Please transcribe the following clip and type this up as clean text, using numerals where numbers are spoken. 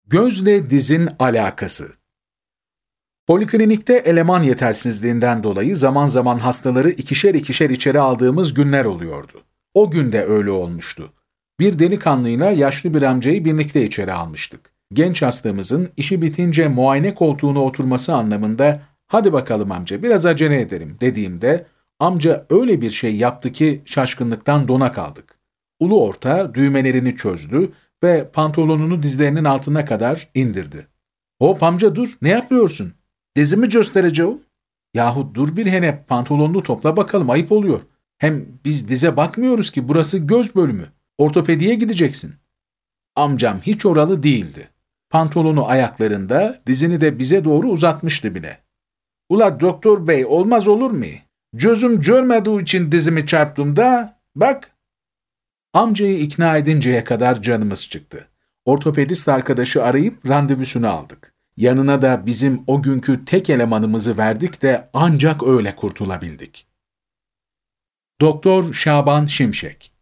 Gözle dizin alakası. Poliklinikte eleman yetersizliğinden dolayı zaman zaman hastaları ikişer ikişer içeri aldığımız günler oluyordu. O gün de öyle olmuştu. Bir delikanlıyla yaşlı bir amcayı birlikte içeri almıştık. Genç hastamızın işi bitince muayene koltuğuna oturması anlamında "Hadi bakalım amca, biraz acele edelim" dediğimde amca öyle bir şey yaptı ki şaşkınlıktan dona kaldık. Ulu orta düğmelerini çözdü ve pantolonunu dizlerinin altına kadar indirdi. "Hop amca dur, ne yapıyorsun? Dizimi göstereceğim." "Yahu dur bir hele, pantolonunu topla bakalım, ayıp oluyor. Hem biz dize bakmıyoruz ki, burası göz bölümü. Ortopediye gideceksin." Amcam hiç oralı değildi. Pantolonu ayaklarında, dizini de bize doğru uzatmıştı bile. "Ula doktor bey, olmaz olur mu? Gözüm görmediği için dizimi çarptım da, bak." Amcayı ikna edinceye kadar canımız çıktı. Ortopedist arkadaşı arayıp randevusunu aldık. Yanına da bizim o günkü tek elemanımızı verdik de ancak öyle kurtulabildik. Doktor Şaban Şimşek.